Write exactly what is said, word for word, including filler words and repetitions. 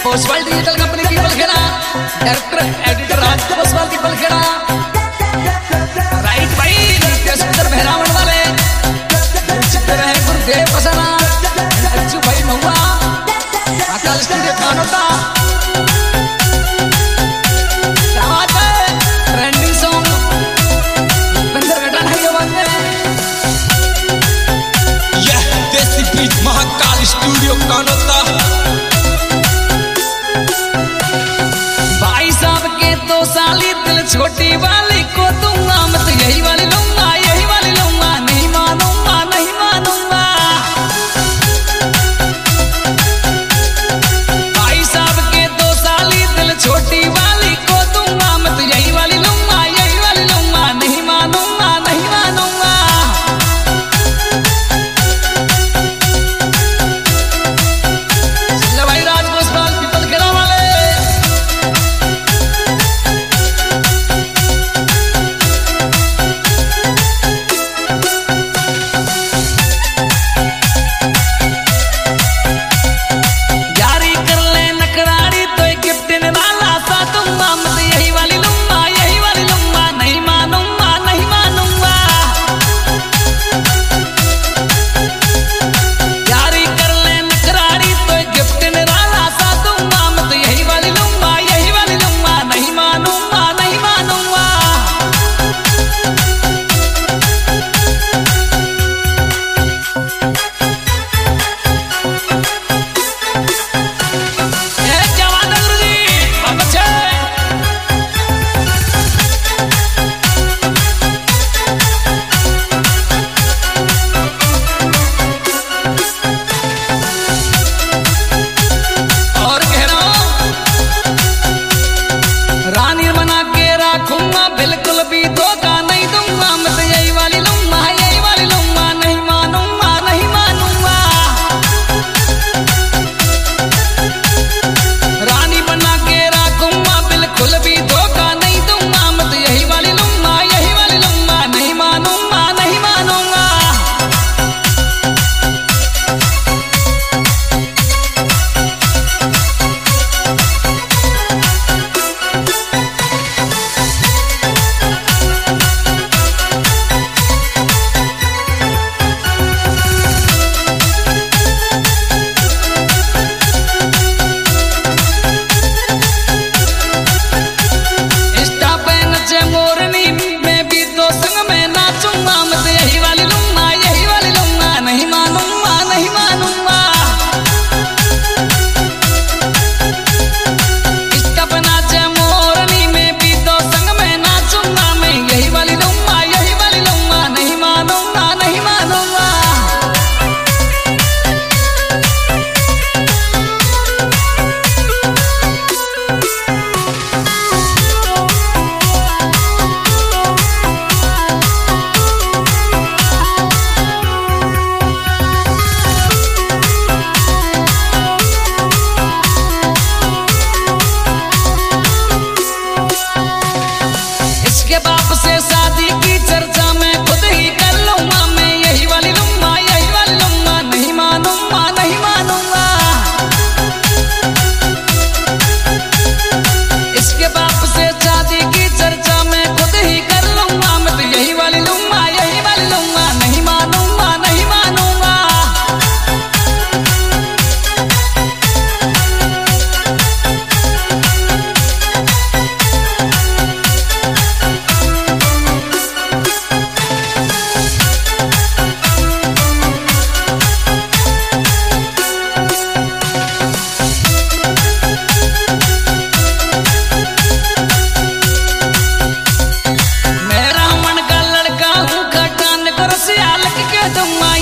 Postal digital company की Balkheda, director editor Raj postal की Balkheda, right भाई नित्य सुंदर भैरावण वाले चित्र है गुरुदेव पसना अच्छू भाई महुआ अकाल स्टूडियो कानोता ट्रेंडिंग सॉन्ग बंदर घटना है ये बात यह देसी बीट महाकाल स्टूडियो कानोता। भाई साहब के दो साली दिल छोटी वाली को दूंगा मत यही वाली लूंगा यही वाली लूंगा नहीं मानूंगा नहीं मानूंगा। भाई साहब के दो साली दिल छोटी वाली को दूंगा मत यही वाली लूंगा यही वाली लूंगा नहीं मानूंगा नहीं मानूंगा। भाई राज गोस्वाल पीपल खेड़ा वाले बिल्कुल भी धोखा नहीं दूंगा मत यही वाली लूंगा यही वाली लूंगा नहीं मानूंगा नहीं मानूंगा। रानी बना के रखूंगा बिल्कुल भी धोखा नहीं दूंगा मत यही वाली लूंगा यही वाली लूंगा नहीं मानूंगा नहीं मानूंगा। शादी की चर्चा में खुद ही कर लूंगा मैं यही वाली लूंगा यही वाली लूंगा नहीं मानूंगा नहीं मानूंगा। इसके बाप से शादी की चर्चा में खुद ही कर लूंगा मैं तो यही वाली लूंगा यही वाली लूंगा नहीं मानूंगा नहीं मानूंगा। मैं रावण का लड़का हूँ खटान को रसिया लग के दूंगा